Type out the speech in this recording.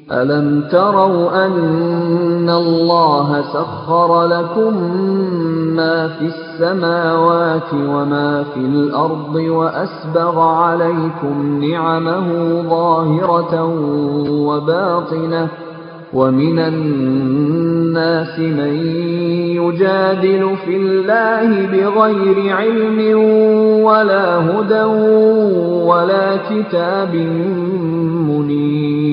ألم تروا أن الله سخر لكم ما في السماوات وما في الأرض وأسبغ عليكم نعمه ظاهرة وباطنة ومن الناس من يجادل في الله بغير علم ولا هدى ولا كتاب منير